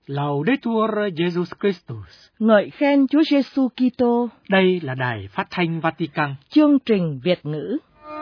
Laudetur Jesus Christus. Ngợi khen Chúa Giêsu Kitô. Đây là Đài Phát thanh Vatican. Chương trình Việt ngữ.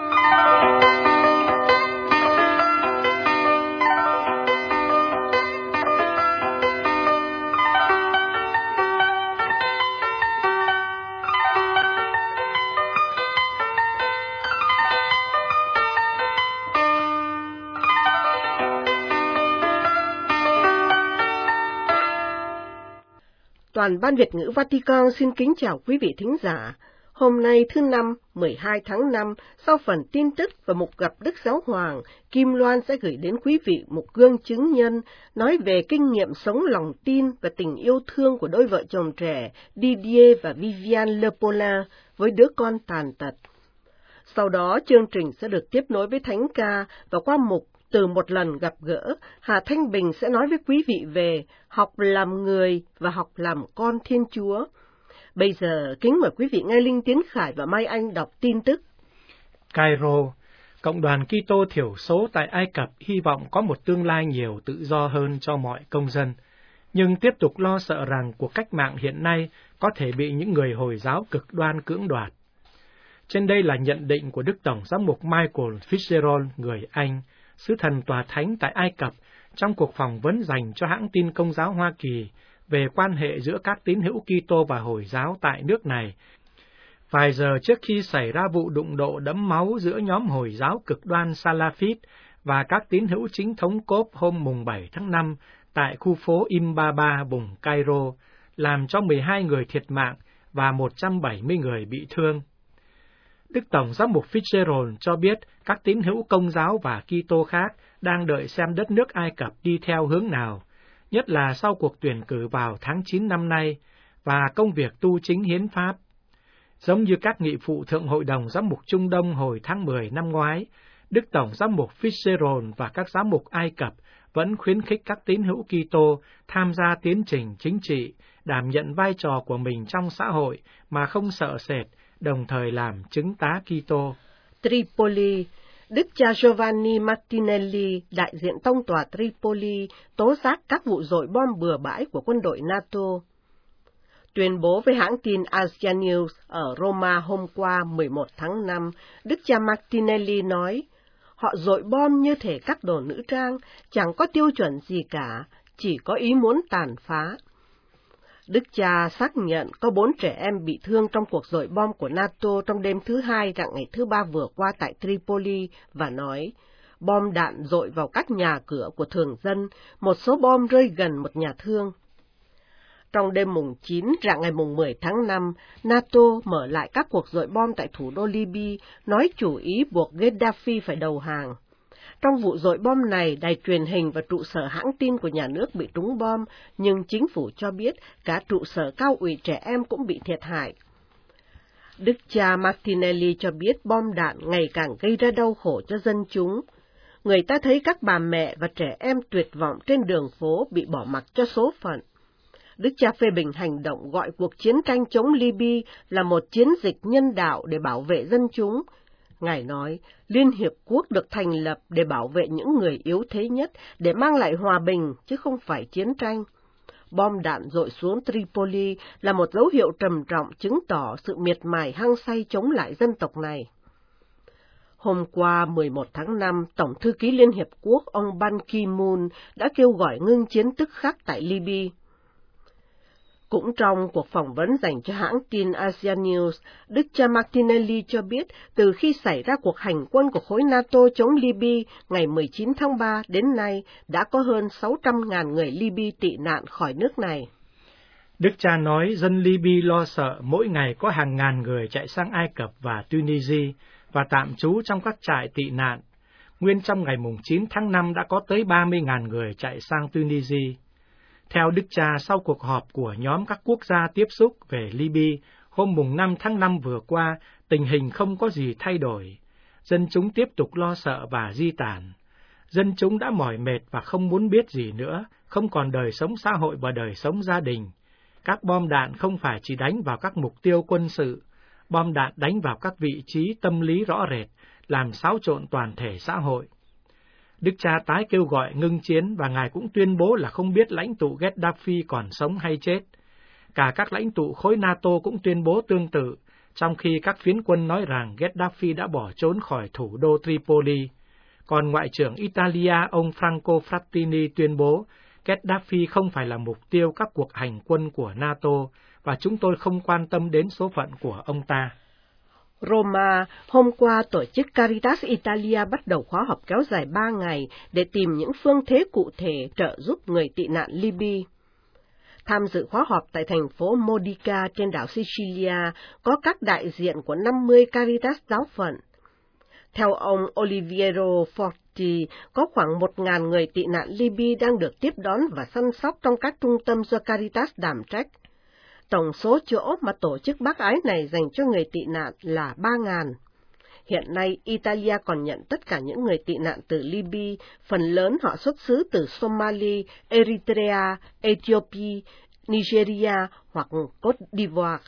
Toàn ban Việt ngữ Vatican xin kính chào quý vị thính giả. Hôm nay thứ Năm, 12 tháng 5, sau phần tin tức và mục gặp Đức Giáo Hoàng, Kim Loan sẽ gửi đến quý vị một gương chứng nhân nói về kinh nghiệm sống lòng tin và tình yêu thương của đôi vợ chồng trẻ Didier và Viviane Le Paulin với đứa con tàn tật. Sau đó, chương trình sẽ được tiếp nối với thánh ca và qua mục Từ một lần gặp gỡ, Hà Thanh Bình sẽ nói với quý vị về học làm người và học làm con Thiên Chúa. Bây giờ, kính mời quý vị nghe Linh Tiến Khải và Mai Anh đọc tin tức. Cairo, Cộng đoàn Kitô thiểu số tại Ai Cập hy vọng có một tương lai nhiều tự do hơn cho mọi công dân, nhưng tiếp tục lo sợ rằng cuộc cách mạng hiện nay có thể bị những người Hồi giáo cực đoan cưỡng đoạt. Trên đây là nhận định của Đức Tổng giám mục Michael Fitzgerald, người Anh, sứ thần tòa thánh tại Ai Cập, trong cuộc phỏng vấn dành cho hãng tin Công giáo Hoa Kỳ về quan hệ giữa các tín hữu Kitô và Hồi giáo tại nước này, vài giờ trước khi xảy ra vụ đụng độ đẫm máu giữa nhóm Hồi giáo cực đoan Salafist và các tín hữu chính thống Cốp hôm mùng 7 tháng 5 tại khu phố Imbaba, vùng Cairo, làm cho 12 người thiệt mạng và 170 người bị thương. Đức Tổng giám mục Fitzgerald cho biết các tín hữu Công giáo và Kitô khác đang đợi xem đất nước Ai Cập đi theo hướng nào, nhất là sau cuộc tuyển cử vào tháng 9 năm nay và công việc tu chính hiến pháp. Giống như các nghị phụ Thượng Hội đồng Giám mục Trung Đông hồi tháng 10 năm ngoái, Đức Tổng giám mục Fitzgerald và các giám mục Ai Cập vẫn khuyến khích các tín hữu Kitô tham gia tiến trình chính trị, đảm nhận vai trò của mình trong xã hội mà không sợ sệt, đồng thời làm chứng tá Kitô. Tripoli, Đức cha Giovanni Martinelli, đại diện tông tòa Tripoli, tố giác các vụ dội bom bừa bãi của quân đội NATO. Tuyên bố với hãng tin Asia News ở Roma hôm qua 11 tháng 5, Đức cha Martinelli nói, họ dội bom như thể các đồ nữ trang, chẳng có tiêu chuẩn gì cả, chỉ có ý muốn tàn phá. Đức cha xác nhận có 4 trẻ em bị thương trong cuộc dội bom của NATO trong đêm thứ Hai rạng ngày thứ Ba vừa qua tại Tripoli và nói, bom đạn dội vào các nhà cửa của thường dân, một số bom rơi gần một nhà thương. Trong đêm mùng 9 rạng ngày mùng 10 tháng 5, NATO mở lại các cuộc dội bom tại thủ đô Libya, nói chủ ý buộc Gaddafi phải đầu hàng. Trong vụ dội bom này, đài truyền hình và trụ sở hãng tin của nhà nước bị trúng bom, nhưng chính phủ cho biết cả trụ sở cao ủy trẻ em cũng bị thiệt hại. Đức cha Martinelli cho biết bom đạn ngày càng gây ra đau khổ cho dân chúng. Người ta thấy các bà mẹ và trẻ em tuyệt vọng trên đường phố bị bỏ mặc cho số phận. Đức cha phê bình hành động gọi cuộc chiến tranh chống Libya là một chiến dịch nhân đạo để bảo vệ dân chúng. Ngài nói, Liên Hiệp Quốc được thành lập để bảo vệ những người yếu thế nhất, để mang lại hòa bình, chứ không phải chiến tranh. Bom đạn dội xuống Tripoli là một dấu hiệu trầm trọng chứng tỏ sự miệt mài hăng say chống lại dân tộc này. Hôm qua 11 tháng 5, Tổng thư ký Liên Hiệp Quốc ông Ban Ki-moon đã kêu gọi ngưng chiến tức khắc tại Libya. Cũng trong cuộc phỏng vấn dành cho hãng tin Asia News, Đức cha Martinelli cho biết từ khi xảy ra cuộc hành quân của khối NATO chống Libya ngày 19 tháng 3 đến nay đã có hơn 600.000 người Libya tị nạn khỏi nước này. Đức cha nói dân Libya lo sợ mỗi ngày có hàng ngàn người chạy sang Ai Cập và Tunisia và tạm trú trong các trại tị nạn. Nguyên trong ngày mùng 9 tháng 5 đã có tới 30.000 người chạy sang Tunisia. Theo Đức cha, sau cuộc họp của nhóm các quốc gia tiếp xúc về Libya hôm mùng 5 tháng 5 vừa qua, tình hình không có gì thay đổi. Dân chúng tiếp tục lo sợ và di tản. Dân chúng đã mỏi mệt và không muốn biết gì nữa, không còn đời sống xã hội và đời sống gia đình. Các bom đạn không phải chỉ đánh vào các mục tiêu quân sự, bom đạn đánh vào các vị trí tâm lý rõ rệt, làm xáo trộn toàn thể xã hội. Đức cha tái kêu gọi ngưng chiến và Ngài cũng tuyên bố là không biết lãnh tụ Gaddafi còn sống hay chết. Cả các lãnh tụ khối NATO cũng tuyên bố tương tự, trong khi các phiến quân nói rằng Gaddafi đã bỏ trốn khỏi thủ đô Tripoli. Còn Ngoại trưởng Italia ông Franco Frattini tuyên bố Gaddafi không phải là mục tiêu các cuộc hành quân của NATO và chúng tôi không quan tâm đến số phận của ông ta. Roma, hôm qua tổ chức Caritas Italia bắt đầu khóa học kéo dài 3 ngày để tìm những phương thế cụ thể trợ giúp người tị nạn Libya. Tham dự khóa họp tại thành phố Modica trên đảo Sicilia có các đại diện của 50 Caritas giáo phận. Theo ông Oliviero Forti, có khoảng 1.000 người tị nạn Libya đang được tiếp đón và săn sóc trong các trung tâm do Caritas đảm trách. Tổng số chỗ mà tổ chức bác ái này dành cho người tị nạn là 3.000. Hiện nay, Italia còn nhận tất cả những người tị nạn từ Libya, phần lớn họ xuất xứ từ Somalia, Eritrea, Ethiopia, Nigeria hoặc Côte d'Ivoire.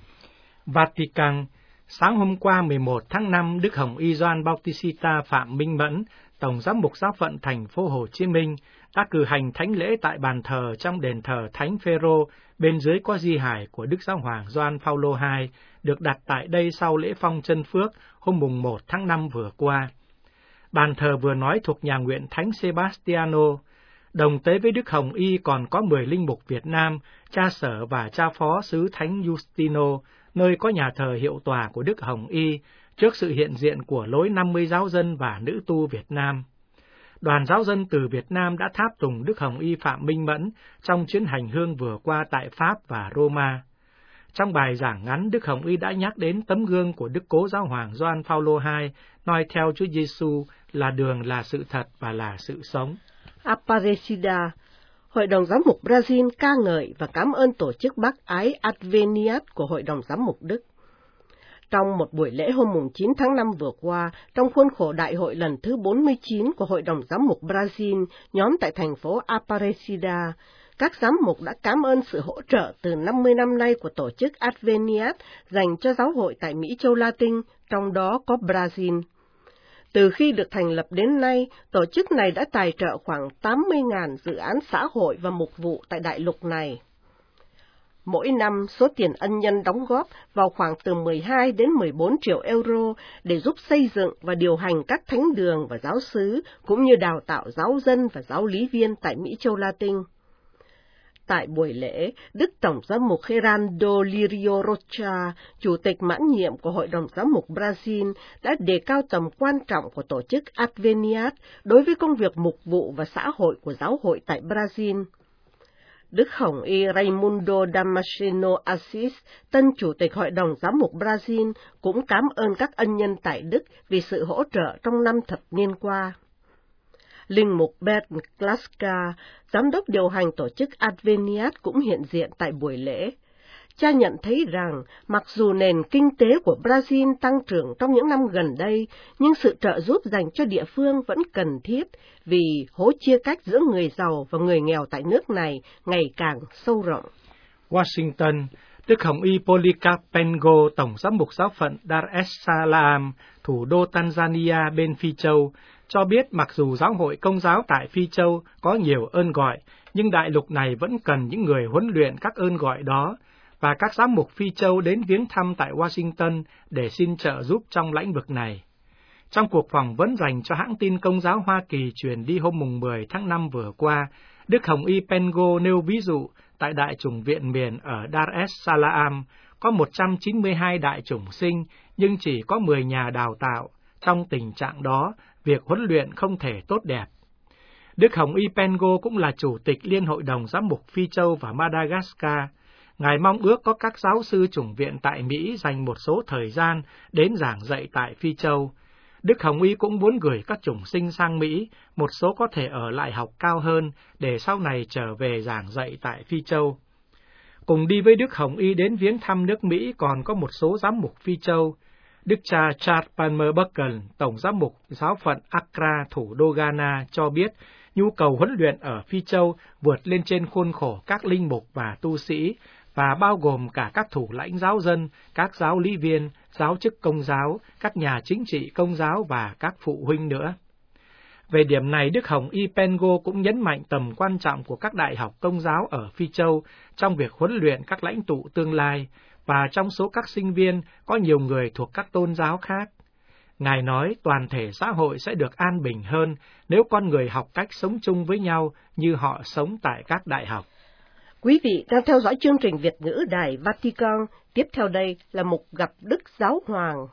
Vatican, sáng hôm qua 11 tháng 5, Đức Hồng Y Gioan Bautista Phạm Minh Mẫn, Tổng giám mục giáo phận thành phố Hồ Chí Minh, đã cử hành thánh lễ tại bàn thờ trong đền thờ Thánh Phêrô, bên dưới có di hài của Đức Giáo hoàng Gioan Phaolô II, được đặt tại đây sau lễ phong chân phước hôm mùng 1 tháng 5 vừa qua. Bàn thờ vừa nói thuộc nhà nguyện Thánh Sebastiano. Đồng tế với Đức Hồng Y còn có 10 linh mục Việt Nam, cha sở và cha phó xứ Thánh Giustino, nơi có nhà thờ hiệu tòa của Đức Hồng Y, trước sự hiện diện của lối 50 giáo dân và nữ tu Việt Nam. Đoàn giáo dân từ Việt Nam đã tháp tùng Đức Hồng Y Phạm Minh Mẫn trong chuyến hành hương vừa qua tại Pháp và Roma. Trong bài giảng ngắn, Đức Hồng Y đã nhắc đến tấm gương của Đức Cố Giáo hoàng Gioan Phaolô II, noi theo Chúa Giêsu là đường, là sự thật và là sự sống. Aparecida, Hội đồng Giám mục Brazil ca ngợi và cảm ơn tổ chức bác ái Adveniat của Hội đồng Giám mục Đức. Trong một buổi lễ hôm 9 tháng 5 vừa qua, trong khuôn khổ đại hội lần thứ 49 của Hội đồng Giám mục Brazil, nhóm tại thành phố Aparecida, các giám mục đã cảm ơn sự hỗ trợ từ 50 năm nay của tổ chức Adveniat dành cho giáo hội tại Mỹ Châu Latin, trong đó có Brazil. Từ khi được thành lập đến nay, tổ chức này đã tài trợ khoảng 80.000 dự án xã hội và mục vụ tại đại lục này. Mỗi năm, số tiền ân nhân đóng góp vào khoảng từ 12 đến 14 triệu euro để giúp xây dựng và điều hành các thánh đường và giáo xứ, cũng như đào tạo giáo dân và giáo lý viên tại Mỹ Châu Latin. Tại buổi lễ, Đức Tổng giám mục Gerardo Lirio Rocha, Chủ tịch mãn nhiệm của Hội đồng Giám mục Brazil, đã đề cao tầm quan trọng của tổ chức Adveniat đối với công việc mục vụ và xã hội của giáo hội tại Brazil. Đức Hồng Y Raimundo Damasceno Assis, tân Chủ tịch Hội đồng Giám mục Brazil, cũng cảm ơn các ân nhân tại Đức vì sự hỗ trợ trong 5 thập niên qua. Linh mục Bert Klaska, giám đốc điều hành tổ chức Adveniat cũng hiện diện tại buổi lễ. Cha nhận thấy rằng, mặc dù nền kinh tế của Brazil tăng trưởng trong những năm gần đây, nhưng sự trợ giúp dành cho địa phương vẫn cần thiết vì hố chia cách giữa người giàu và người nghèo tại nước này ngày càng sâu rộng. Washington, Đức Hồng Y Polycarp Pengo, Tổng giám mục giáo phận Dar es Salaam, thủ đô Tanzania bên Phi Châu, cho biết mặc dù giáo hội Công giáo tại Phi Châu có nhiều ơn gọi, nhưng đại lục này vẫn cần những người huấn luyện các ơn gọi đó, và các giám mục Phi Châu đến viếng thăm tại Washington để xin trợ giúp trong lĩnh vực này. Trong cuộc phỏng vấn dành cho hãng tin Công giáo Hoa Kỳ truyền đi hôm 10 tháng 5 vừa qua, Đức Hồng Y Pengo nêu ví dụ tại Đại chủng viện miền ở Dar es Salaam có 192 đại chủng sinh, nhưng chỉ có 10 nhà đào tạo. Trong tình trạng đó, việc huấn luyện không thể tốt đẹp. Đức Hồng Y Pengo cũng là Chủ tịch Liên hội đồng Giám mục Phi Châu và Madagascar. Ngài mong ước có các giáo sư chủng viện tại Mỹ dành một số thời gian đến giảng dạy tại Phi Châu. Đức Hồng Y cũng muốn gửi các chủng sinh sang Mỹ, một số có thể ở lại học cao hơn, để sau này trở về giảng dạy tại Phi Châu. Cùng đi với Đức Hồng Y đến viếng thăm nước Mỹ còn có một số giám mục Phi Châu. Đức cha Charles Palmer Buckle, Tổng giám mục giáo phận Accra, thủ đô Ghana, cho biết nhu cầu huấn luyện ở Phi Châu vượt lên trên khuôn khổ các linh mục và tu sĩ, và bao gồm cả các thủ lãnh giáo dân, các giáo lý viên, giáo chức công giáo, các nhà chính trị công giáo và các phụ huynh nữa. Về điểm này, Đức Hồng Y Pengo cũng nhấn mạnh tầm quan trọng của các đại học Công giáo ở Phi Châu trong việc huấn luyện các lãnh tụ tương lai, và trong số các sinh viên có nhiều người thuộc các tôn giáo khác. Ngài nói toàn thể xã hội sẽ được an bình hơn nếu con người học cách sống chung với nhau như họ sống tại các đại học. Quý vị đang theo dõi chương trình Việt ngữ Đài Vatican. Tiếp theo đây là một gặp Đức Giáo Hoàng.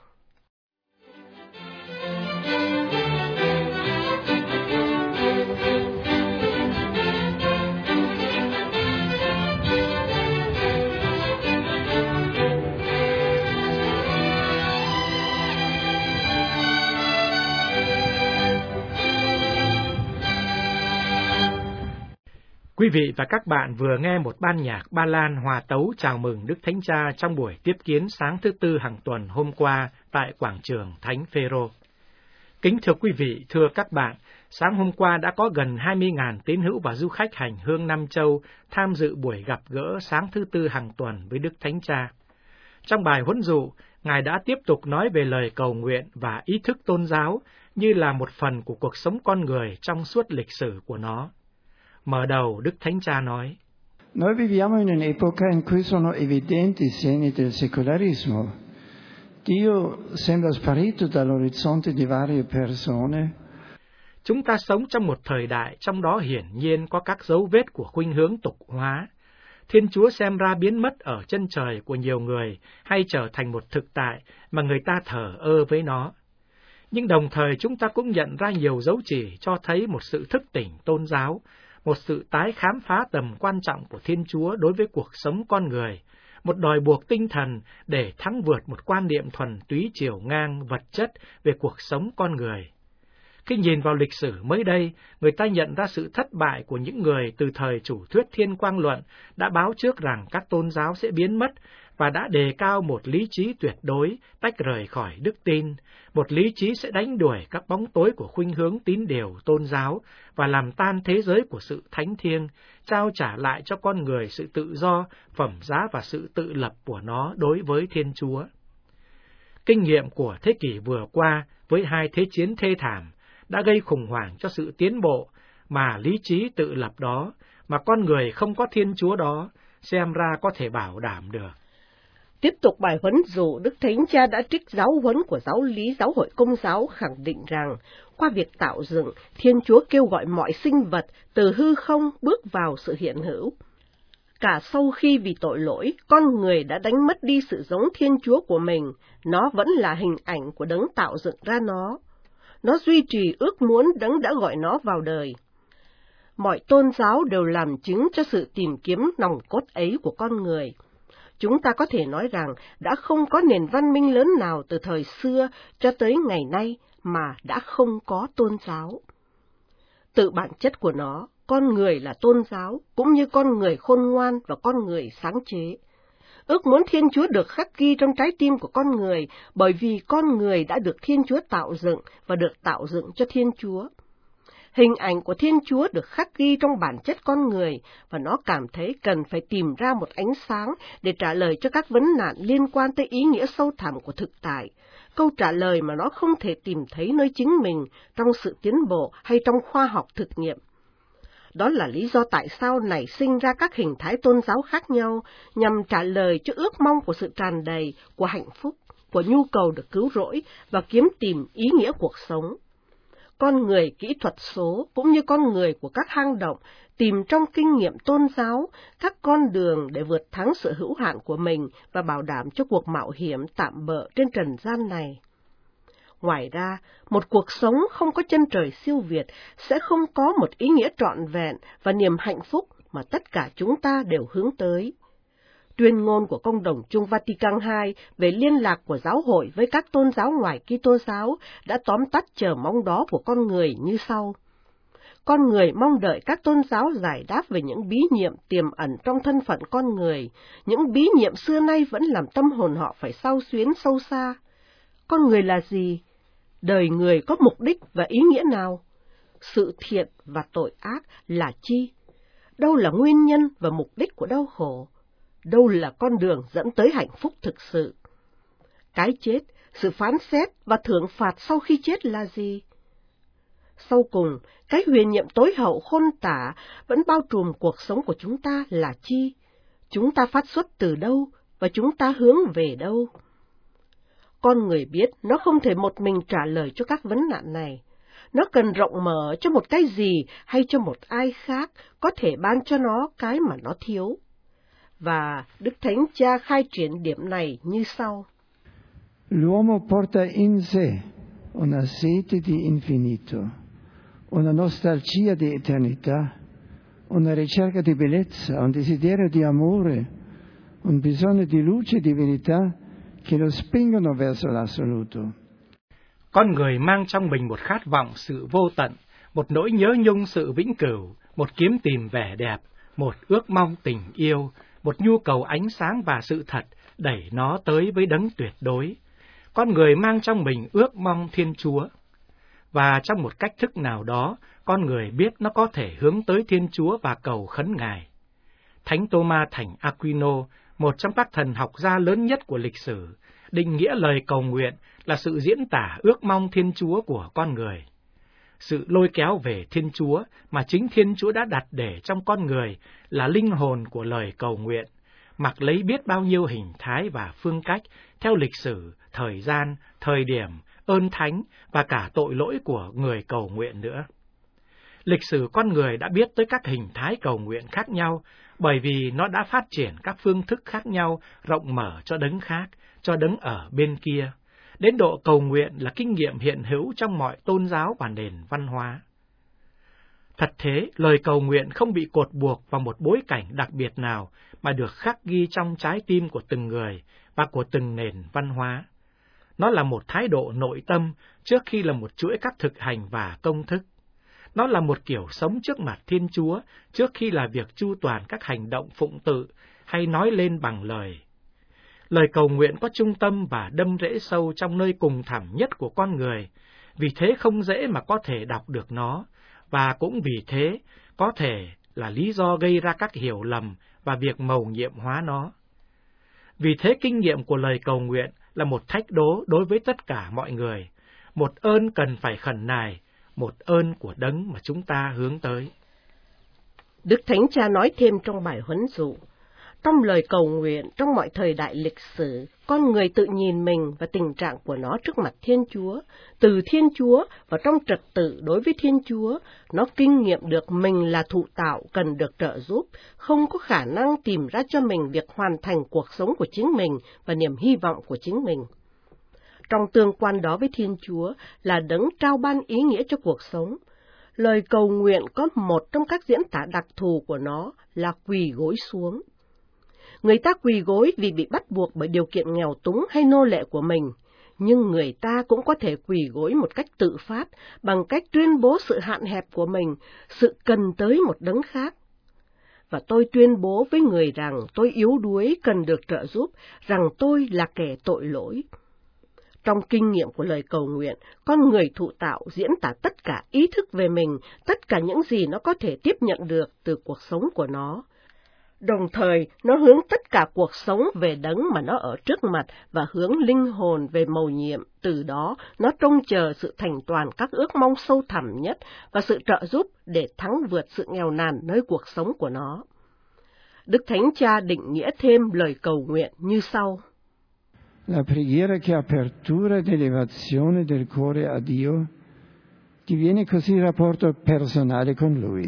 Quý vị và các bạn vừa nghe một ban nhạc Ba Lan hòa tấu chào mừng Đức Thánh Cha trong buổi tiếp kiến sáng thứ Tư hàng tuần hôm qua tại quảng trường Thánh Phêrô. Kính thưa quý vị, thưa các bạn, sáng hôm qua đã có gần 20.000 tín hữu và du khách hành hương Nam Châu tham dự buổi gặp gỡ sáng thứ Tư hàng tuần với Đức Thánh Cha. Trong bài huấn dụ, Ngài đã tiếp tục nói về lời cầu nguyện và ý thức tôn giáo như là một phần của cuộc sống con người trong suốt lịch sử của nó. Mở đầu, Đức Thánh Cha nói: Noi viviamo in un'epoca in cui sono evidenti segni del secolarismo. Dio sembra sparito dall'orizzonte di varie persone. Chúng ta sống trong một thời đại trong đó hiển nhiên có các dấu vết của khuynh hướng tục hóa. Thiên Chúa xem ra biến mất ở chân trời của nhiều người hay trở thành một thực tại mà người ta thờ ơ với nó. Nhưng đồng thời chúng ta cũng nhận ra nhiều dấu chỉ cho thấy một sự thức tỉnh tôn giáo, một sự tái khám phá tầm quan trọng của Thiên Chúa đối với cuộc sống con người, một đòi buộc tinh thần để thắng vượt một quan niệm thuần túy chiều ngang vật chất về cuộc sống con người. Khi nhìn vào lịch sử mới đây, người ta nhận ra sự thất bại của những người từ thời chủ thuyết Thiên Quang Luận đã báo trước rằng các tôn giáo sẽ biến mất và đã đề cao một lý trí tuyệt đối tách rời khỏi đức tin, một lý trí sẽ đánh đuổi các bóng tối của khuynh hướng tín điều tôn giáo và làm tan thế giới của sự thánh thiêng, trao trả lại cho con người sự tự do, phẩm giá và sự tự lập của nó đối với Thiên Chúa. Kinh nghiệm của thế kỷ vừa qua với hai thế chiến thê thảm đã gây khủng hoảng cho sự tiến bộ mà lý trí tự lập đó, mà con người không có Thiên Chúa đó, xem ra có thể bảo đảm được. Tiếp tục bài huấn dụ, Đức Thánh Cha đã trích giáo huấn của giáo lý Giáo hội Công giáo khẳng định rằng, qua việc tạo dựng, Thiên Chúa kêu gọi mọi sinh vật từ hư không bước vào sự hiện hữu. Cả sau khi vì tội lỗi, con người đã đánh mất đi sự giống Thiên Chúa của mình, nó vẫn là hình ảnh của đấng tạo dựng ra nó. Nó duy trì ước muốn đấng đã gọi nó vào đời. Mọi tôn giáo đều làm chứng cho sự tìm kiếm nòng cốt ấy của con người. Chúng ta có thể nói rằng đã không có nền văn minh lớn nào từ thời xưa cho tới ngày nay mà đã không có tôn giáo. Tự bản chất của nó, con người là tôn giáo, cũng như con người khôn ngoan và con người sáng chế. Ước muốn Thiên Chúa được khắc ghi trong trái tim của con người bởi vì con người đã được Thiên Chúa tạo dựng và được tạo dựng cho Thiên Chúa. Hình ảnh của Thiên Chúa được khắc ghi trong bản chất con người và nó cảm thấy cần phải tìm ra một ánh sáng để trả lời cho các vấn nạn liên quan tới ý nghĩa sâu thẳm của thực tại, câu trả lời mà nó không thể tìm thấy nơi chính mình trong sự tiến bộ hay trong khoa học thực nghiệm. Đó là lý do tại sao nảy sinh ra các hình thái tôn giáo khác nhau nhằm trả lời cho ước mong của sự tràn đầy, của hạnh phúc, của nhu cầu được cứu rỗi và kiếm tìm ý nghĩa cuộc sống. Con người kỹ thuật số cũng như con người của các hang động tìm trong kinh nghiệm tôn giáo các con đường để vượt thắng sự hữu hạn của mình và bảo đảm cho cuộc mạo hiểm tạm bợ trên trần gian này. Ngoài ra, một cuộc sống không có chân trời siêu việt sẽ không có một ý nghĩa trọn vẹn và niềm hạnh phúc mà tất cả chúng ta đều hướng tới. Tuyên ngôn của Công đồng chung Vatican II về liên lạc của giáo hội với các tôn giáo ngoài Kitô giáo đã tóm tắt chờ mong đó của con người như sau. Con người mong đợi các tôn giáo giải đáp về những bí nhiệm tiềm ẩn trong thân phận con người, những bí nhiệm xưa nay vẫn làm tâm hồn họ phải xao xuyến sâu xa. Con người là gì? Đời người có mục đích và ý nghĩa nào? Sự thiện và tội ác là chi? Đâu là nguyên nhân và mục đích của đau khổ? Đâu là con đường dẫn tới hạnh phúc thực sự? Cái chết, sự phán xét và thưởng phạt sau khi chết là gì? Sau cùng, cái huyền nhiệm tối hậu khôn tả vẫn bao trùm cuộc sống của chúng ta là chi? Chúng ta phát xuất từ đâu và chúng ta hướng về đâu? Con người biết nó không thể một mình trả lời cho các vấn nạn này. Nó cần rộng mở cho một cái gì hay cho một ai khác có thể ban cho nó cái mà nó thiếu. Và Đức Thánh Cha khai triển điểm này như sau. L'uomo porta in sé una sete di infinito, una nostalgia di eternità, una ricerca di bellezza, un desiderio di amore, un bisogno di luce e di verità che lo spingono verso l'assoluto. Con người mang trong mình một khát vọng sự vô tận, một nỗi nhớ nhung sự vĩnh cửu, một kiếm tìm vẻ đẹp, một ước mong tình yêu, một nhu cầu ánh sáng và sự thật đẩy nó tới với đấng tuyệt đối. Con người mang trong mình ước mong Thiên Chúa. Và trong một cách thức nào đó, con người biết nó có thể hướng tới Thiên Chúa và cầu khấn Ngài. Thánh Tô-ma thành Aquino, một trong các thần học gia lớn nhất của lịch sử, định nghĩa lời cầu nguyện là sự diễn tả ước mong Thiên Chúa của con người. Sự lôi kéo về Thiên Chúa mà chính Thiên Chúa đã đặt để trong con người là linh hồn của lời cầu nguyện, mặc lấy biết bao nhiêu hình thái và phương cách theo lịch sử, thời gian, thời điểm, ơn thánh và cả tội lỗi của người cầu nguyện nữa. Lịch sử con người đã biết tới các hình thái cầu nguyện khác nhau, bởi vì nó đã phát triển các phương thức khác nhau rộng mở cho đấng khác, cho đấng ở bên kia. Đến độ cầu nguyện là kinh nghiệm hiện hữu trong mọi tôn giáo và nền văn hóa. Thật thế, lời cầu nguyện không bị cột buộc vào một bối cảnh đặc biệt nào mà được khắc ghi trong trái tim của từng người và của từng nền văn hóa. Nó là một thái độ nội tâm trước khi là một chuỗi các thực hành và công thức. Nó là một kiểu sống trước mặt Thiên Chúa trước khi là việc chu toàn các hành động phụng tự hay nói lên bằng lời. Lời cầu nguyện có trung tâm và đâm rễ sâu trong nơi cùng thẳm nhất của con người, vì thế không dễ mà có thể đọc được nó, và cũng vì thế có thể là lý do gây ra các hiểu lầm và việc mầu nhiệm hóa nó. Vì thế kinh nghiệm của lời cầu nguyện là một thách đố đối với tất cả mọi người, một ơn cần phải khẩn nài, một ơn của đấng mà chúng ta hướng tới. Đức Thánh Cha nói thêm trong bài huấn dụ, trong lời cầu nguyện trong mọi thời đại lịch sử, con người tự nhìn mình và tình trạng của nó trước mặt Thiên Chúa, từ Thiên Chúa và trong trật tự đối với Thiên Chúa, nó kinh nghiệm được mình là thụ tạo cần được trợ giúp, không có khả năng tìm ra cho mình việc hoàn thành cuộc sống của chính mình và niềm hy vọng của chính mình. Trong tương quan đó với Thiên Chúa là đấng trao ban ý nghĩa cho cuộc sống. Lời cầu nguyện có một trong các diễn tả đặc thù của nó là quỳ gối xuống. Người ta quỳ gối vì bị bắt buộc bởi điều kiện nghèo túng hay nô lệ của mình, nhưng người ta cũng có thể quỳ gối một cách tự phát, bằng cách tuyên bố sự hạn hẹp của mình, sự cần tới một đấng khác. Và tôi tuyên bố với người rằng tôi yếu đuối cần được trợ giúp, rằng tôi là kẻ tội lỗi. Trong kinh nghiệm của lời cầu nguyện, con người thụ tạo diễn tả tất cả ý thức về mình, tất cả những gì nó có thể tiếp nhận được từ cuộc sống của nó. Đồng thời, nó hướng tất cả cuộc sống về đấng mà nó ở trước mặt và hướng linh hồn về mầu nhiệm. Từ đó, nó trông chờ sự thành toàn các ước mong sâu thẳm nhất và sự trợ giúp để thắng vượt sự nghèo nàn nơi cuộc sống của nó. Đức Thánh Cha định nghĩa thêm lời cầu nguyện như sau. La preghiera che apertura ed elevazione del cuore a Dio diviene così rapporto personale con Lui.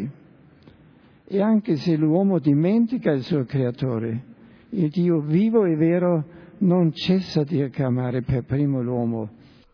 E anche se l'uomo dimentica il suo creatore, il Dio vivo e vero non cessa di chiamare per primo l'uomo.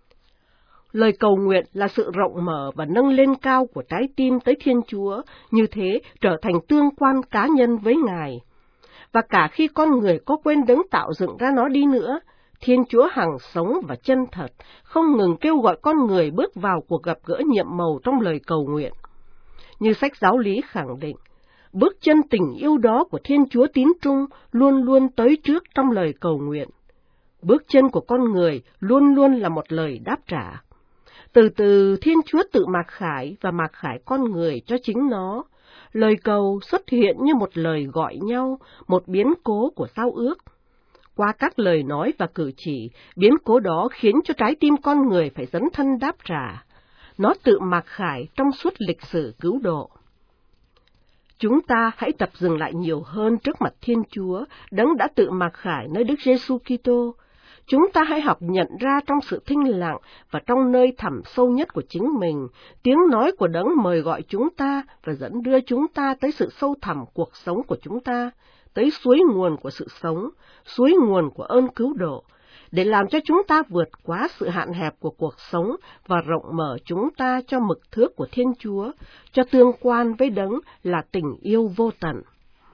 Lời cầu nguyện là sự rộng mở và nâng lên cao của trái tim tới Thiên Chúa, như thế trở thành tương quan cá nhân với Ngài. Và cả khi con người có quên đấng tạo dựng ra nó đi nữa, Thiên Chúa hằng sống và chân thật, không ngừng kêu gọi con người bước vào cuộc gặp gỡ nhiệm mầu trong lời cầu nguyện. Như sách giáo lý khẳng định, bước chân tình yêu đó của Thiên Chúa tín trung luôn luôn tới trước trong lời cầu nguyện. Bước chân của con người luôn luôn là một lời đáp trả. Từ từ Thiên Chúa tự mặc khải và mặc khải con người cho chính nó. Lời cầu xuất hiện như một lời gọi nhau, một biến cố của giao ước. Qua các lời nói và cử chỉ, biến cố đó khiến cho trái tim con người phải dấn thân đáp trả. nó tự mặc khải trong suốt lịch sử cứu độ. Chúng ta hãy tập dừng lại nhiều hơn trước mặt Thiên Chúa, Đấng đã tự mặc khải nơi Đức Giêsu Kitô. Chúng ta hãy học nhận ra trong sự thinh lặng và trong nơi thẳm sâu nhất của chính mình, tiếng nói của Đấng mời gọi chúng ta và dẫn đưa chúng ta tới sự sâu thẳm cuộc sống của chúng ta, tới suối nguồn của sự sống, suối nguồn của ơn cứu độ, để làm cho chúng ta vượt quá sự hạn hẹp của cuộc sống và rộng mở chúng ta cho mực thước của Thiên Chúa, cho tương quan với Đấng là tình yêu vô tận.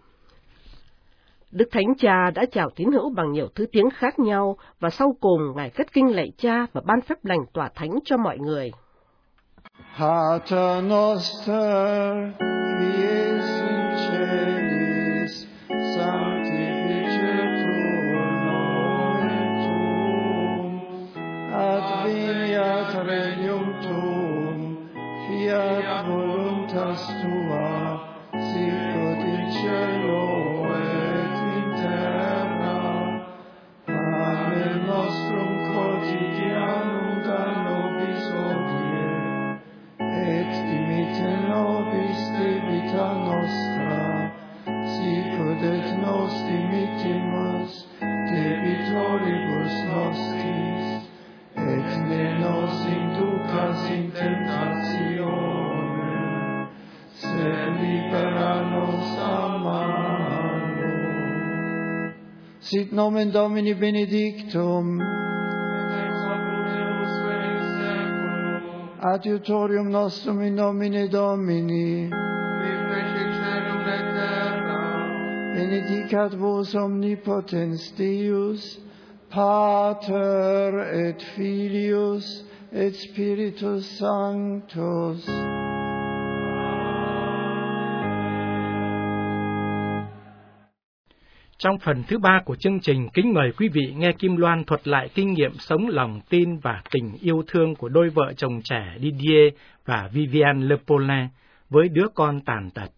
Đức Thánh Cha đã chào tín hữu bằng nhiều thứ tiếng khác nhau, và sau cùng Ngài cất kinh lạy Cha và ban phép lành tỏa thánh cho mọi người. Pater noster, qui es in celis, sanctificetur nomen tuum, adveniat regnum tuum, fiat voluntas tua, sicut in cielo et in terra. Panem nostrum quotidianum da nobis hodie, et dimitte nobis debita nostra, sicut et nos dimittimus debitoribus nostris, et ne nos inducas in tentationem, sed libera nos a malo. Sit nomen Domini benedictum, adiutorium nostrum in nomine Domini, benedicat vos omnipotens Deus, Pater et Filius et Spiritus Sanctus. Trong phần thứ 3 của chương trình, kính mời quý vị nghe Kim Loan thuật lại kinh nghiệm sống lòng tin và tình yêu thương của đôi vợ chồng trẻ Didier và Viviane Le Paulin với đứa con tàn tật.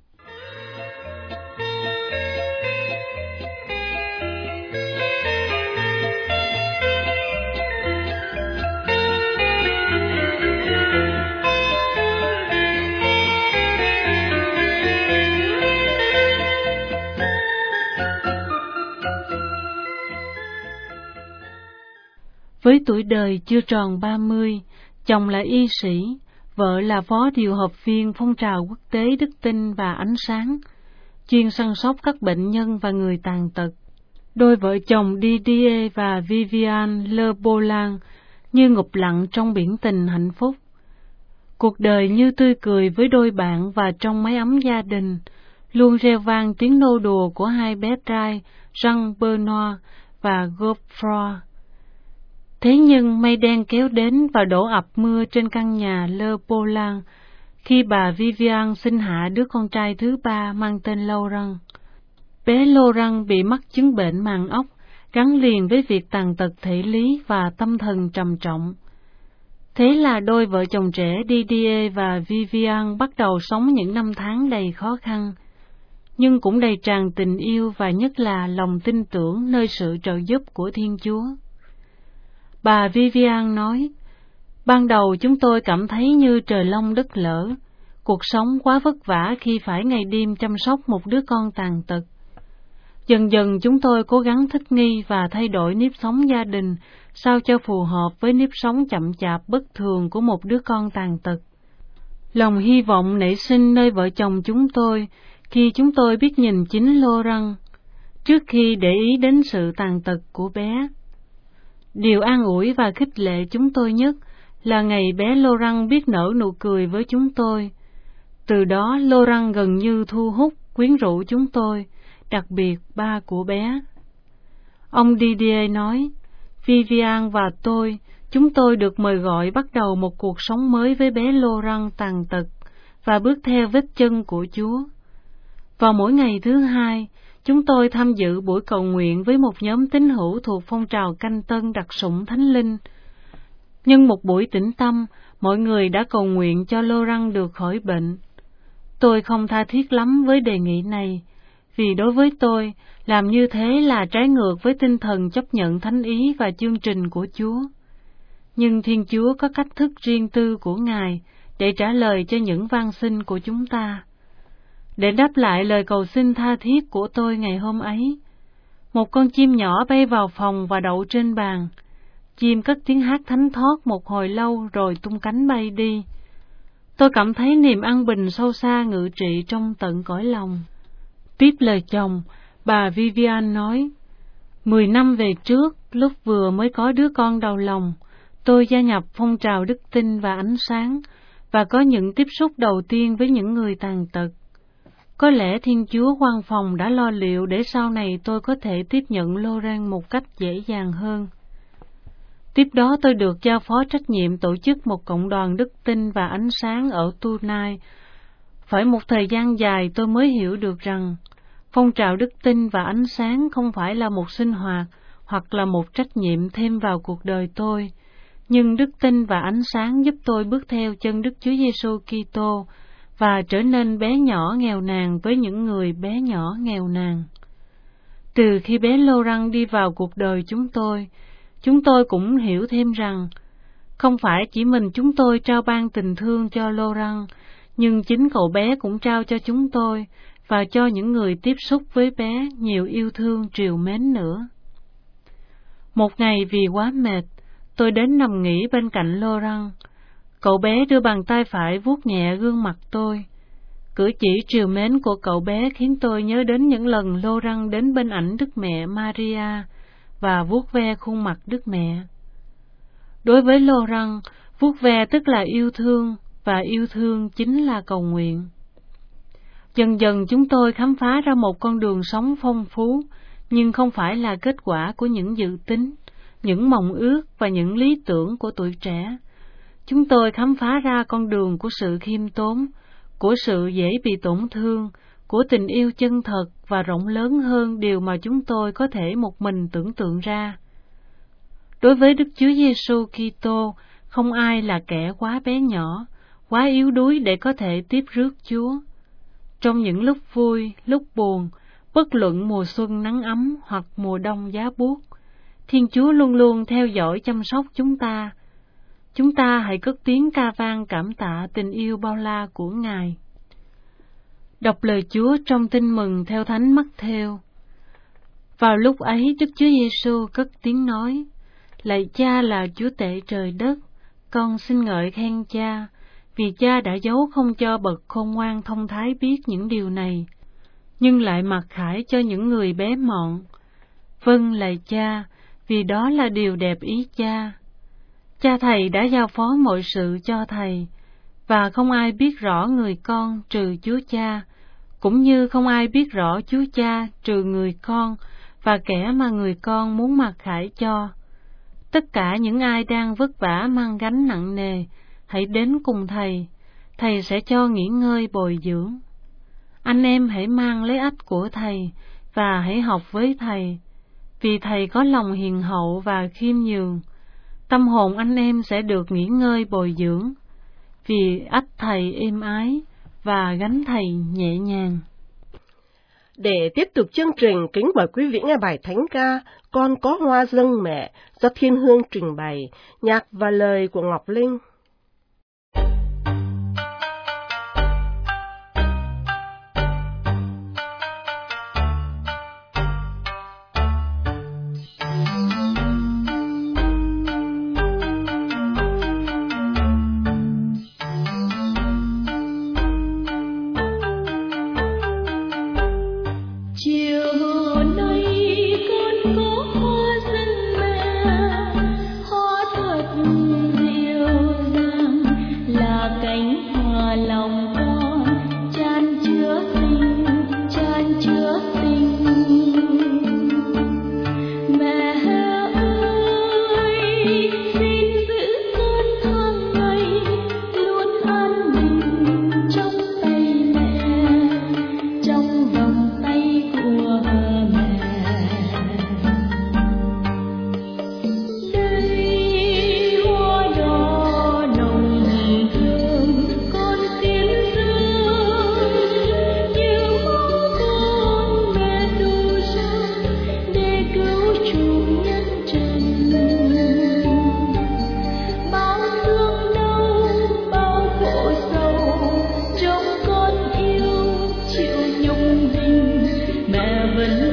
Với tuổi đời chưa tròn 30, chồng là y sĩ, vợ là phó điều hợp viên phong trào quốc tế đức tin và ánh sáng, chuyên săn sóc các bệnh nhân và người tàn tật. Đôi vợ chồng Didier và Viviane Le Paulin như ngụp lặng trong biển tình hạnh phúc. Cuộc đời như tươi cười với đôi bạn, và trong mái ấm gia đình luôn reo vang tiếng nô đùa của hai bé trai Jean Benoit và Godefroy. Thế nhưng mây đen kéo đến và đổ ập mưa trên căn nhà Le Paulin khi bà Viviane sinh hạ đứa con trai thứ 3 mang tên Laurent. Bé Laurent bị mắc chứng bệnh màng ốc, gắn liền với việc tàn tật thể lý và tâm thần trầm trọng. Thế là đôi vợ chồng trẻ Didier và Viviane bắt đầu sống những năm tháng đầy khó khăn, nhưng cũng đầy tràn tình yêu và nhất là lòng tin tưởng nơi sự trợ giúp của Thiên Chúa. Bà Viviane nói, ban đầu chúng tôi cảm thấy như trời long đất lở, cuộc sống quá vất vả khi phải ngày đêm chăm sóc một đứa con tàn tật. Dần dần chúng tôi cố gắng thích nghi và thay đổi nếp sống gia đình sao cho phù hợp với nếp sống chậm chạp bất thường của một đứa con tàn tật. Lòng hy vọng nảy sinh nơi vợ chồng chúng tôi khi chúng tôi biết nhìn chính Laurent, trước khi để ý đến sự tàn tật của bé. Điều an ủi và khích lệ chúng tôi nhất là ngày bé Laurent biết nở nụ cười với chúng tôi. Từ đó Laurent gần như thu hút, quyến rũ chúng tôi, đặc biệt ba của bé. Ông Didier nói, Viviane và chúng tôi được mời gọi bắt đầu một cuộc sống mới với bé Laurent tàn tật và bước theo vết chân của Chúa. Vào mỗi ngày thứ Hai, chúng tôi tham dự buổi cầu nguyện với một nhóm tín hữu thuộc phong trào Canh Tân đặc sủng Thánh Linh. Nhân một buổi tĩnh tâm, mọi người đã cầu nguyện cho Laurent được khỏi bệnh. Tôi không tha thiết lắm với đề nghị này, vì đối với tôi, làm như thế là trái ngược với tinh thần chấp nhận thánh ý và chương trình của Chúa. nhưng Thiên Chúa có cách thức riêng tư của Ngài để trả lời cho những van xin của chúng ta. Để đáp lại lời cầu xin tha thiết của tôi ngày hôm ấy, một con chim nhỏ bay vào phòng và đậu trên bàn. Chim cất tiếng hát thánh thót một hồi lâu rồi tung cánh bay đi. Tôi cảm thấy niềm an bình sâu xa ngự trị trong tận cõi lòng. Tiếp lời chồng, bà Vivian nói, 10 năm về trước, lúc vừa mới có đứa con đầu lòng, tôi gia nhập phong trào đức tin và ánh sáng và có những tiếp xúc đầu tiên với những người tàn tật. Có lẽ Thiên Chúa quan phòng đã lo liệu để sau này tôi có thể tiếp nhận Loren một cách dễ dàng hơn. Tiếp đó tôi được giao phó trách nhiệm tổ chức một cộng đoàn đức tin và ánh sáng ở Tunai. Phải một thời gian dài tôi mới hiểu được rằng phong trào đức tin và ánh sáng không phải là một sinh hoạt hoặc là một trách nhiệm thêm vào cuộc đời tôi, nhưng đức tin và ánh sáng giúp tôi bước theo chân Đức Chúa Giêsu Kitô và trở nên bé nhỏ nghèo nàn với những người bé nhỏ nghèo nàn. Từ khi bé Laurent đi vào cuộc đời chúng tôi cũng hiểu thêm rằng không phải chỉ mình chúng tôi trao ban tình thương cho Laurent, nhưng chính cậu bé cũng trao cho chúng tôi và cho những người tiếp xúc với bé nhiều yêu thương trìu mến nữa. Một ngày vì quá mệt, tôi đến nằm nghỉ bên cạnh Laurent. Cậu bé đưa bàn tay phải vuốt nhẹ gương mặt tôi. Cử chỉ trìu mến của cậu bé khiến tôi nhớ đến những lần Laurent đến bên ảnh Đức Mẹ Maria và vuốt ve khuôn mặt Đức Mẹ. Đối với Laurent, vuốt ve tức là yêu thương, và yêu thương chính là cầu nguyện. Dần dần chúng tôi khám phá ra một con đường sống phong phú, nhưng không phải là kết quả của những dự tính, những mộng ước và những lý tưởng của tuổi trẻ. Chúng tôi khám phá ra con đường của sự khiêm tốn, của sự dễ bị tổn thương, của tình yêu chân thật và rộng lớn hơn điều mà chúng tôi có thể một mình tưởng tượng ra. Đối với Đức Chúa Giêsu Kitô, không ai là kẻ quá bé nhỏ, quá yếu đuối để có thể tiếp rước Chúa. Trong những lúc vui, lúc buồn, bất luận mùa xuân nắng ấm hoặc mùa đông giá buốt, Thiên Chúa luôn luôn theo dõi chăm sóc chúng ta. Chúng ta hãy cất tiếng ca vang cảm tạ tình yêu bao la của Ngài. Đọc lời Chúa trong Tin mừng theo Thánh Mắc-thêu. Vào lúc ấy Đức Chúa Giêsu cất tiếng nói: Lạy Cha là Chúa tể trời đất, con xin ngợi khen Cha, vì Cha đã giấu không cho bậc khôn ngoan thông thái biết những điều này, nhưng lại mặc khải cho những người bé mọn. Vâng, lạy Cha, vì đó là điều đẹp ý Cha. Cha Thầy đã giao phó mọi sự cho Thầy, và không ai biết rõ người con trừ Chúa Cha, cũng như không ai biết rõ Chúa Cha trừ người con và kẻ mà người con muốn mặc khải cho. Tất cả những ai đang vất vả mang gánh nặng nề, hãy đến cùng Thầy, Thầy sẽ cho nghỉ ngơi bồi dưỡng. Anh em hãy mang lấy ách của Thầy và hãy học với Thầy, vì Thầy có lòng hiền hậu và khiêm nhường. Tâm hồn anh em sẽ được nghỉ ngơi bồi dưỡng, vì ách Thầy êm ái và gánh Thầy nhẹ nhàng. Để tiếp tục chương trình, kính mời quý vị nghe bài thánh ca Con có hoa dâng mẹ do Thiên Hương trình bày, nhạc và lời của Ngọc Linh. Hoa thật dịu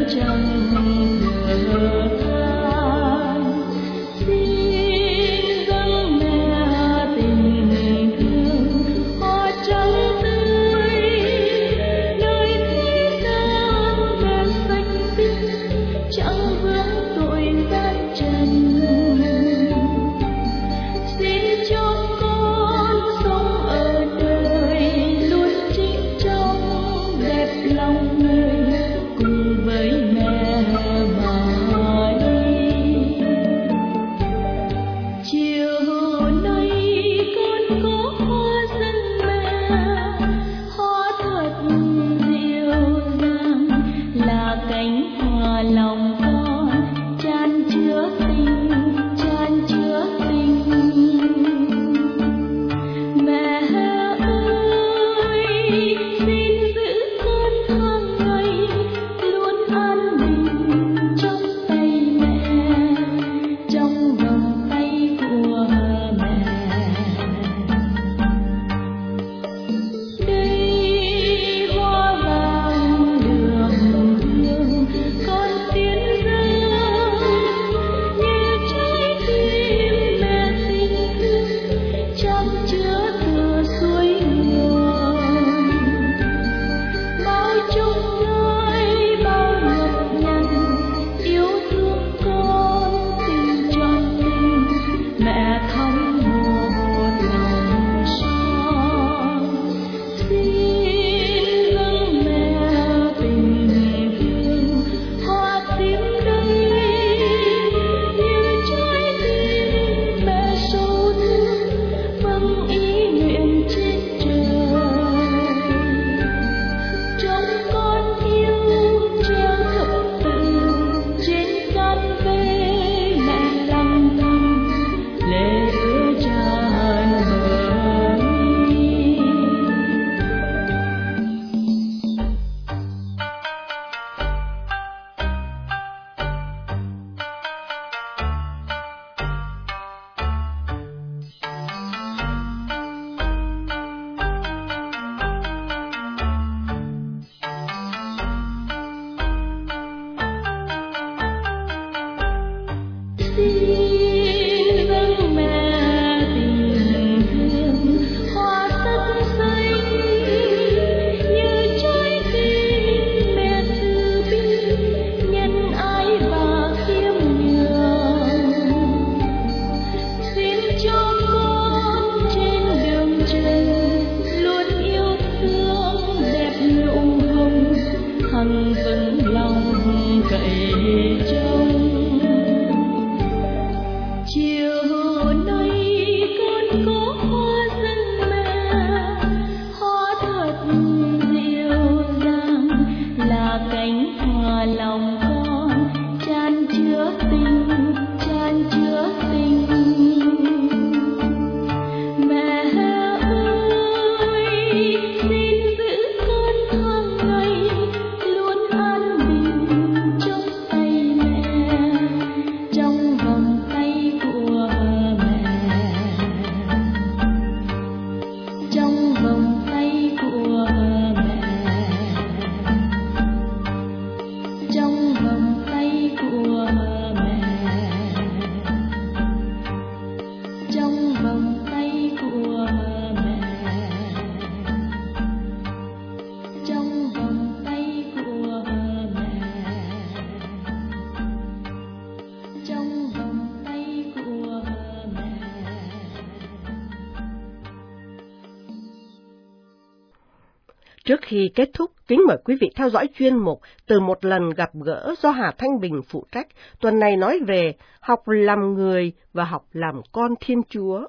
Trước khi kết thúc, kính mời quý vị theo dõi chuyên mục Từ một lần gặp gỡ do Hà Thanh Bình phụ trách, tuần này nói về học làm người và học làm con Thiên Chúa.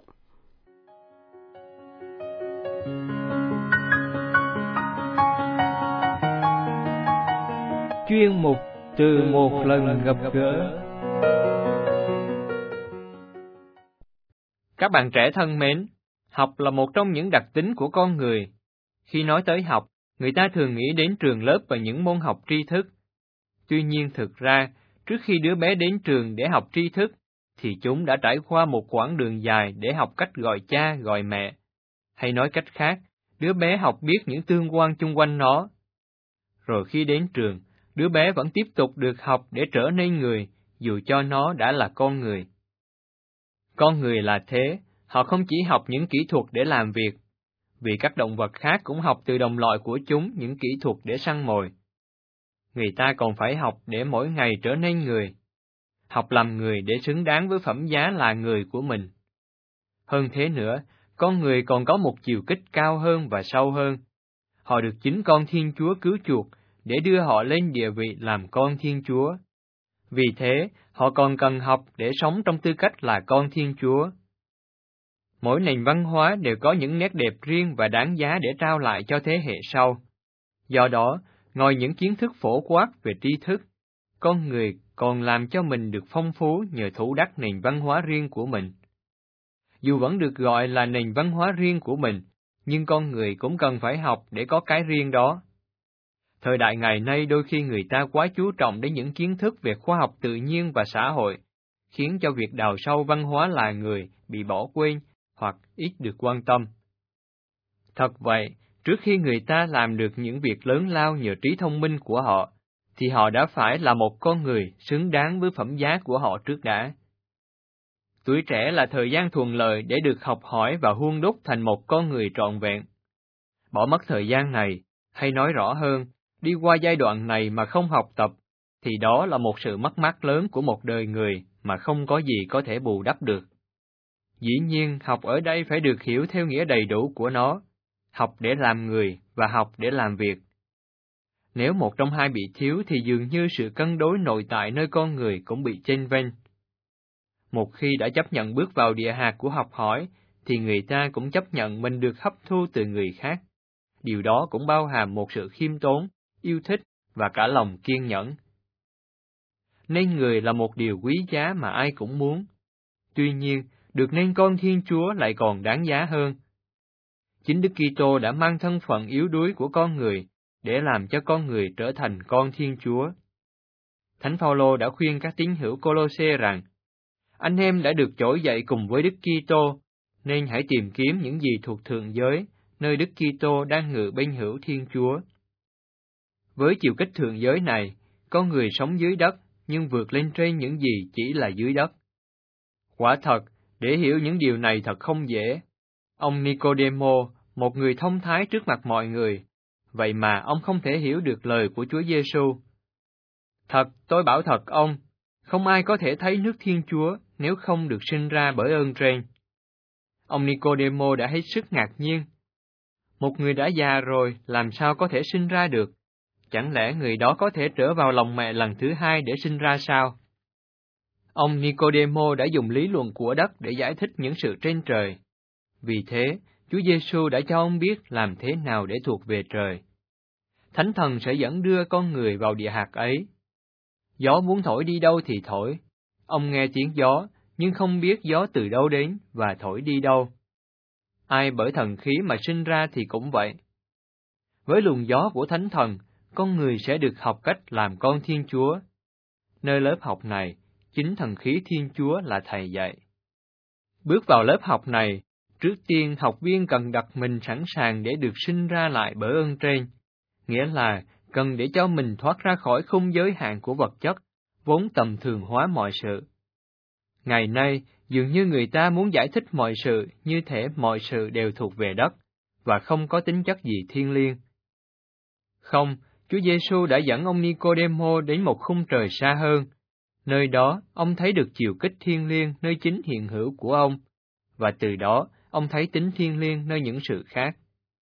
Chuyên mục Từ một lần gặp gỡ. Các bạn trẻ thân mến, học là một trong những đặc tính của con người. Khi nói tới học, người ta thường nghĩ đến trường lớp và những môn học tri thức. Tuy nhiên thực ra, trước khi đứa bé đến trường để học tri thức, thì chúng đã trải qua một quãng đường dài để học cách gọi cha, gọi mẹ. Hay nói cách khác, đứa bé học biết những tương quan chung quanh nó. Rồi khi đến trường, đứa bé vẫn tiếp tục được học để trở nên người, dù cho nó đã là con người. Con người là thế, họ không chỉ học những kỹ thuật để làm việc, vì các động vật khác cũng học từ đồng loại của chúng những kỹ thuật để săn mồi. Người ta còn phải học để mỗi ngày trở nên người, học làm người để xứng đáng với phẩm giá là người của mình. Hơn thế nữa, con người còn có một chiều kích cao hơn và sâu hơn. Họ được chính con Thiên Chúa cứu chuộc để đưa họ lên địa vị làm con Thiên Chúa. Vì thế, họ còn cần học để sống trong tư cách là con Thiên Chúa. Mỗi nền văn hóa đều có những nét đẹp riêng và đáng giá để trao lại cho thế hệ sau. Do đó, ngoài những kiến thức phổ quát về tri thức, con người còn làm cho mình được phong phú nhờ thủ đắc nền văn hóa riêng của mình. Dù vẫn được gọi là nền văn hóa riêng của mình, nhưng con người cũng cần phải học để có cái riêng đó. Thời đại ngày nay đôi khi người ta quá chú trọng đến những kiến thức về khoa học tự nhiên và xã hội, khiến cho việc đào sâu văn hóa là người bị bỏ quên hoặc ít được quan tâm. Thật vậy, trước khi người ta làm được những việc lớn lao nhờ trí thông minh của họ, thì họ đã phải là một con người xứng đáng với phẩm giá của họ trước đã. Tuổi trẻ là thời gian thuận lợi để được học hỏi và huân đúc thành một con người trọn vẹn. Bỏ mất thời gian này, hay nói rõ hơn, đi qua giai đoạn này mà không học tập, thì đó là một sự mất mát lớn của một đời người mà không có gì có thể bù đắp được. Dĩ nhiên, học ở đây phải được hiểu theo nghĩa đầy đủ của nó, học để làm người và học để làm việc. Nếu một trong hai bị thiếu thì dường như sự cân đối nội tại nơi con người cũng bị chênh vênh. Một khi đã chấp nhận bước vào địa hạt của học hỏi, thì người ta cũng chấp nhận mình được hấp thu từ người khác. Điều đó cũng bao hàm một sự khiêm tốn, yêu thích và cả lòng kiên nhẫn. Nên người là một điều quý giá mà ai cũng muốn. Tuy nhiên, được nên con Thiên Chúa lại còn đáng giá hơn. Chính Đức Kitô đã mang thân phận yếu đuối của con người để làm cho con người trở thành con Thiên Chúa. Thánh Phaolô đã khuyên các tín hữu Cô-lô-sê rằng: anh em đã được trỗi dậy cùng với Đức Kitô, nên hãy tìm kiếm những gì thuộc thượng giới, nơi Đức Kitô đang ngự bên hữu Thiên Chúa. Với chiều kích thượng giới này, con người sống dưới đất, nhưng vượt lên trên những gì chỉ là dưới đất. Quả thật, để hiểu những điều này thật không dễ. Ông Nicodemo, một người thông thái trước mặt mọi người, vậy mà ông không thể hiểu được lời của Chúa Giêsu. Thật, tôi bảo thật ông, không ai có thể thấy nước Thiên Chúa nếu không được sinh ra bởi ơn trên. Ông Nicodemo đã hết sức ngạc nhiên. Một người đã già rồi làm sao có thể sinh ra được? Chẳng lẽ người đó có thể trở vào lòng mẹ lần thứ hai để sinh ra sao? Ông Nicodemo đã dùng lý luận của đất để giải thích những sự trên trời. Vì thế, Chúa Giêsu đã cho ông biết làm thế nào để thuộc về trời. Thánh Thần sẽ dẫn đưa con người vào địa hạt ấy. Gió muốn thổi đi đâu thì thổi. Ông nghe tiếng gió, nhưng không biết gió từ đâu đến và thổi đi đâu. Ai bởi thần khí mà sinh ra thì cũng vậy. Với luồng gió của Thánh Thần, con người sẽ được học cách làm con Thiên Chúa. Nơi lớp học này, chính thần khí Thiên Chúa là thầy dạy. Bước vào lớp học này, trước tiên học viên cần đặt mình sẵn sàng để được sinh ra lại bởi ơn trên, nghĩa là cần để cho mình thoát ra khỏi khung giới hạn của vật chất, vốn tầm thường hóa mọi sự. Ngày nay, dường như người ta muốn giải thích mọi sự như thể mọi sự đều thuộc về đất, và không có tính chất gì thiêng liêng. Không, Chúa Giêsu đã dẫn ông Nicodemo đến một khung trời xa hơn. Nơi đó, ông thấy được chiều kích thiêng liêng nơi chính hiện hữu của ông, và từ đó, ông thấy tính thiêng liêng nơi những sự khác.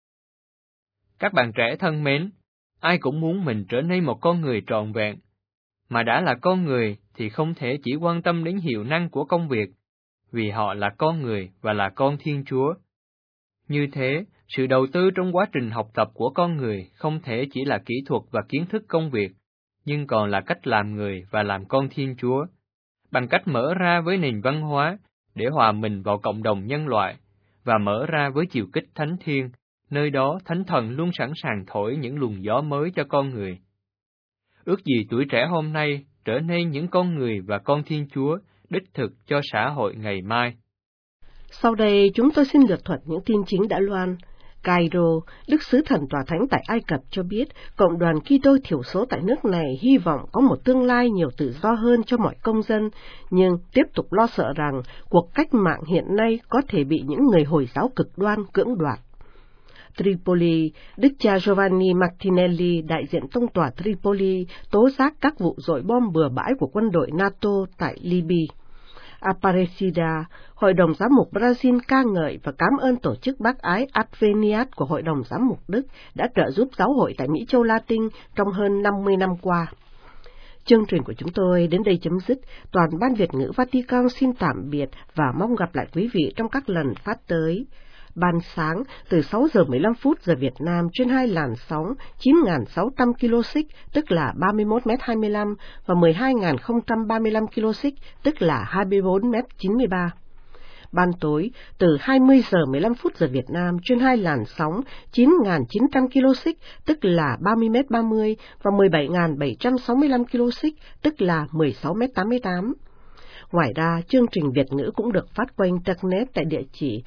Các bạn trẻ thân mến, ai cũng muốn mình trở nên một con người trọn vẹn. Mà đã là con người thì không thể chỉ quan tâm đến hiệu năng của công việc, vì họ là con người và là con Thiên Chúa. Như thế, sự đầu tư trong quá trình học tập của con người không thể chỉ là kỹ thuật và kiến thức công việc, nhưng còn là cách làm người và làm con Thiên Chúa, bằng cách mở ra với nền văn hóa để hòa mình vào cộng đồng nhân loại, và mở ra với chiều kích thánh thiên, nơi đó Thánh Thần luôn sẵn sàng thổi những luồng gió mới cho con người. Ước gì tuổi trẻ hôm nay trở nên những con người và con Thiên Chúa đích thực cho xã hội ngày mai. Sau đây chúng tôi xin lược thuật những tin chính đã loan. Cairo, Đức Sứ Thần Tòa Thánh tại Ai Cập cho biết cộng đoàn Kitô thiểu số tại nước này hy vọng có một tương lai nhiều tự do hơn cho mọi công dân, nhưng tiếp tục lo sợ rằng cuộc cách mạng hiện nay có thể bị những người Hồi giáo cực đoan cưỡng đoạt. Tripoli, Đức cha Giovanni Martinelli, đại diện tông tòa Tripoli, tố giác các vụ dội bom bừa bãi của quân đội NATO tại Libya. Aparecida, Hội đồng Giám mục Brazil ca ngợi và cảm ơn tổ chức bác ái Adveniat của Hội đồng Giám mục Đức đã trợ giúp giáo hội tại Mỹ Châu Latin trong hơn 50 năm qua. Chương trình của chúng tôi đến đây chấm dứt. Toàn ban Việt ngữ Vatican xin tạm biệt và mong gặp lại quý vị trong các lần phát tới. Ban sáng từ 6 giờ 15 phút giờ Việt Nam trên 2 làn sóng 9.600 kHz tức là 31m25 và 12.035 kHz tức là 24m93. Ban tối từ 20 giờ 15 phút giờ Việt Nam trên 2 làn sóng 9.900 kHz tức là 30m30 và 17.765 kHz tức là 16m88. Ngoài ra, chương trình Việt ngữ cũng được phát qua Internet tại địa chỉ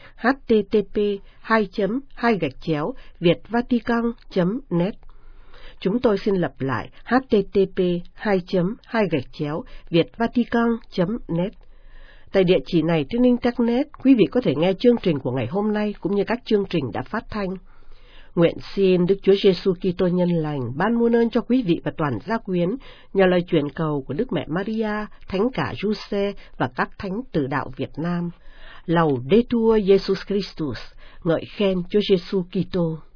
http://vietvatican.net. Chúng tôi xin lặp lại http://vietvatican.net. Tại địa chỉ này trên Internet, quý vị có thể nghe chương trình của ngày hôm nay cũng như các chương trình đã phát thanh. Nguyện xin Đức Chúa Giêsu Kitô nhân lành ban muôn ơn cho quý vị và toàn gia quyến nhờ lời truyền cầu của Đức Mẹ Maria, Thánh cả Giuse và các thánh tử đạo Việt Nam. Laudetur Jesus Christus, ngợi khen Chúa Giêsu Kitô.